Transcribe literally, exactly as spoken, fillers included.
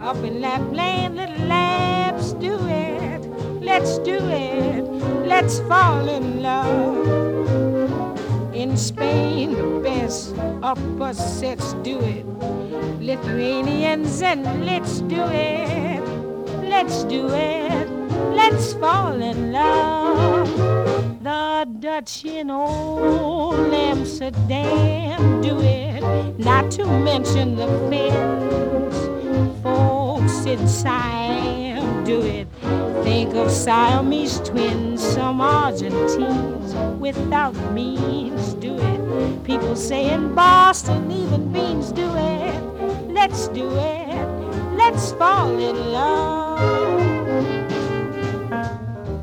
Up in Lapland, little labs, do it. Let's do it. Let's fall in love. In Spain, the best opposites do it. Lithuanians, and let's do it. Let's do it. Let's fall in love. The Dutch in old Amsterdam do it. Not to mention the Finns. Folks in Siam do it. Think of Siamese twins, some Argentines without means do it. People say in Boston even beans do it. Let's do it. Let's fall in love.